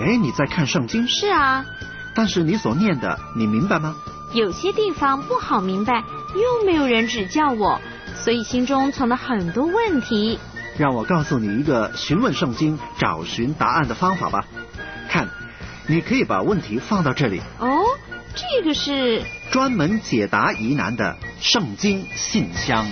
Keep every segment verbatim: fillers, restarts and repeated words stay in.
为你在看圣经。 是啊。 但是你所念的，你明白吗？ 有些地方不好明白，又没有人指教我，所以心中存了很多问题。 让我告诉你一个询问圣经、找寻答案的方法吧。看，你可以把问题放到这里。 哦，这个是专门解答疑难的圣经信箱。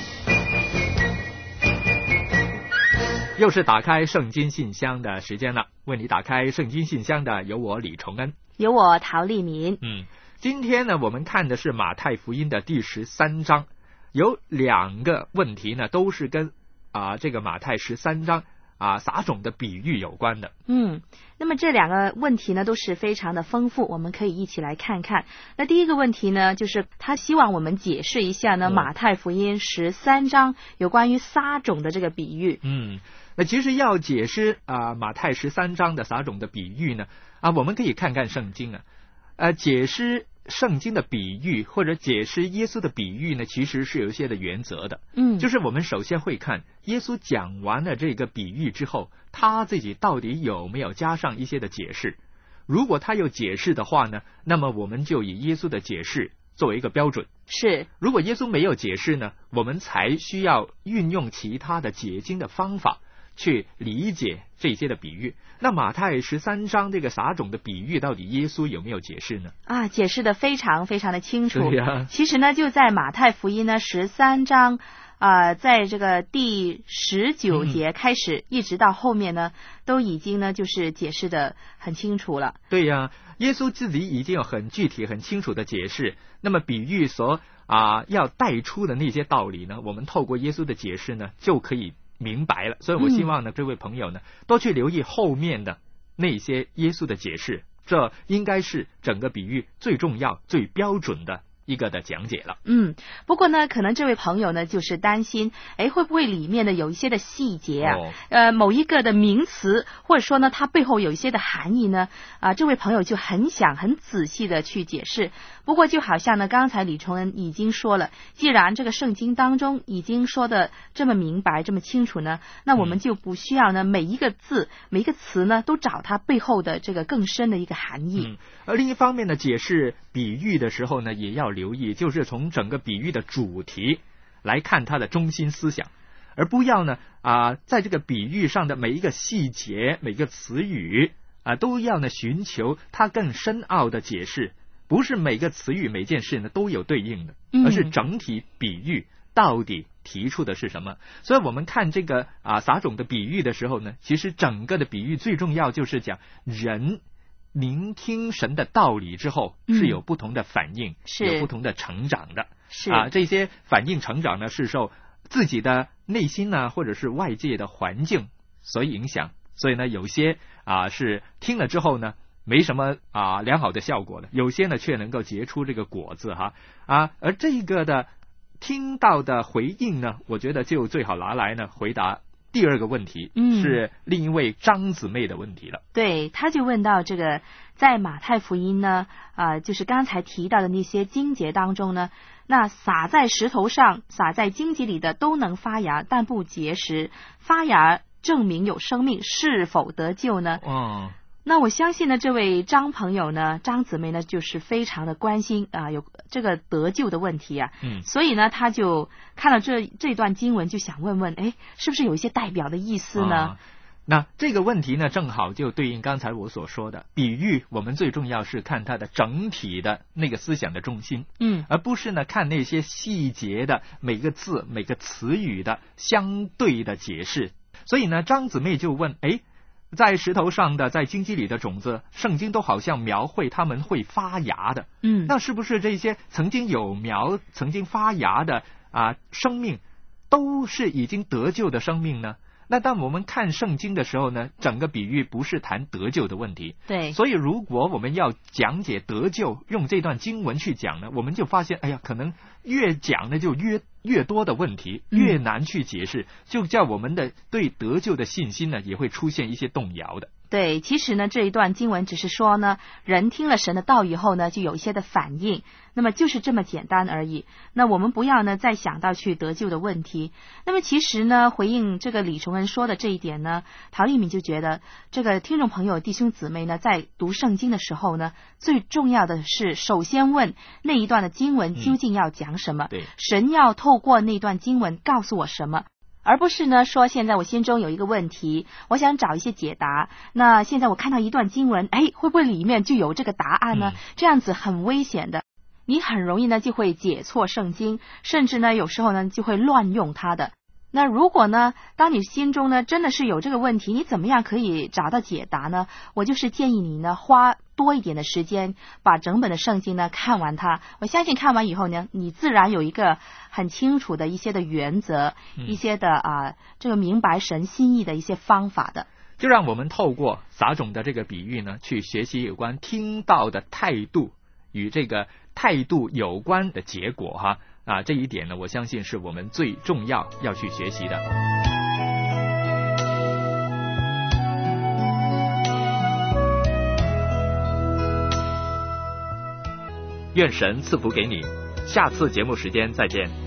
又是打开圣经信箱的时间了，为你打开圣经信箱的有我李崇恩， 有我陶丽民。 嗯，今天呢，我们看的是马太福音的第十三章，有两个问题呢，都是跟啊这个马太十三章啊撒种的比喻有关的。 嗯，那么这两个问题呢，都是非常的丰富，我们可以一起来看看。那第一个问题呢，就是他希望我们解释一下呢，嗯、马太福音十三章有关于撒种的这个比喻。 嗯。那其实要解释啊、呃、马太十三章的撒种的比喻呢，啊我们可以看看圣经啊，呃解释圣经的比喻或者解释耶稣的比喻呢，其实是有一些的原则的。 嗯， 就是我们首先会看耶稣讲完了这个比喻之后，他自己到底有没有加上一些的解释。如果他有解释的话呢，那么我们就以耶稣的解释作为一个标准。 是， 如果耶稣没有解释呢，我们才需要运用其他的解经的方法去理解这些的比喻。那马太十三章这个撒种的比喻，到底耶稣有没有解释呢？ 啊，解释的非常非常的清楚。 对呀， 其实呢，就在马太福音呢十三章啊、呃，在这个第十九节开始、嗯，一直到后面呢，都已经呢就是解释的很清楚了。 对呀，耶稣自己已经有很具体、很清楚的解释。那么比喻所啊、呃、要带出的那些道理呢，我们透过耶稣的解释呢，就可以明白了。所以我希望呢、嗯、这位朋友呢多去留意后面的那些耶稣的解释，这应该是整个比喻最重要最标准的一个的讲解了。 嗯，不过呢可能这位朋友呢就是担心，哎，会不会里面的有一些的细节啊、哦、呃某一个的名词，或者说呢它背后有一些的含义呢啊、呃、这位朋友就很想很仔细的去解释。不过就好像呢刚才李崇恩已经说了，既然这个圣经当中已经说的这么明白这么清楚呢，那我们就不需要呢每一个字每一个词呢都找它背后的这个更深的一个含义。 嗯，而另一方面呢，解释比喻的时候呢也要留意，就是从整个比喻的主题来看它的中心思想，而不要呢啊、呃、在这个比喻上的每一个细节每个词语啊、呃、都要呢寻求它更深奥的解释。不是每个词语每件事呢都有对应的，而是整体比喻到底提出的是什么。嗯、所以我们看这个啊撒种的比喻的时候呢，其实整个的比喻最重要就是讲人聆听神的道理之后是有不同的反应、嗯、有不同的成长的。 是啊，这些反应成长呢是受自己的内心呢或者是外界的环境所影响。所以呢有些啊是听了之后呢没什么啊良好的效果的，有些呢却能够结出这个果子哈啊，而这个的听到的回应呢，我觉得就最好拿来呢回答第二个问题，嗯，是另一位张姊妹的问题了。 对，他就问到这个在马太福音呢啊、呃，就是刚才提到的那些经节当中呢，那撒在石头上撒在荆棘里的都能发芽，但不结实，发芽证明有生命，是否得救呢？ 哦， 那我相信呢，这位张朋友呢，张姊妹呢，就是非常的关心啊、呃，有这个得救的问题啊， 嗯， 所以呢，他就看了这这段经文，就想问问，哎，是不是有一些代表的意思呢？ 啊，那这个问题呢，正好就对应刚才我所说的比喻，我们最重要是看它的整体的那个思想的中心， 嗯， 而不是呢看那些细节的每个字每个词语的相对的解释。所以呢，张姊妹就问，哎，在石头上的在荆棘里的种子，圣经都好像描绘他们会发芽的， 嗯， 那是不是这些曾经有苗曾经发芽的啊生命都是已经得救的生命呢？那当我们看圣经的时候呢，整个比喻不是谈得救的问题， 对， 所以如果我们要讲解得救，用这段经文去讲呢，我们就发现，哎呀，可能越讲呢就越越多的问题，越难去解释，嗯，就叫我们的对得救的信心呢也会出现一些动摇的。 对，其实呢这一段经文只是说呢，人听了神的道以后呢，就有一些的反应。 那么就是这么简单而已。那我们不要呢再想到去得救的问题。那么其实呢，回应这个李崇恩说的这一点呢，陶丽敏就觉得这个听众朋友弟兄姊妹呢，在读圣经的时候呢，最重要的是首先问那一段的经文究竟要讲什么， 嗯、对， 神要透过那段经文告诉我什么，而不是呢说现在我心中有一个问题，我想找一些解答，那现在我看到一段经文，哎，会不会里面就有这个答案呢？ 嗯、 这样子很危险的，你很容易呢就会解错圣经，甚至呢有时候呢就会乱用它的。那如果呢，当你心中呢真的是有这个问题，你怎么样可以找到解答呢？我就是建议你呢花多一点的时间，把整本的圣经呢看完它。我相信看完以后呢，你自然有一个很清楚的一些的原则， 嗯、 一些的啊、呃、这个明白神心意的一些方法的。 就让我们透过撒种的这个比喻呢，去学习有关听道的态度与这个态度有关的结果哈。啊，这一点呢，我相信是我们最重要要去学习的。愿神赐福给你，下次节目时间再见。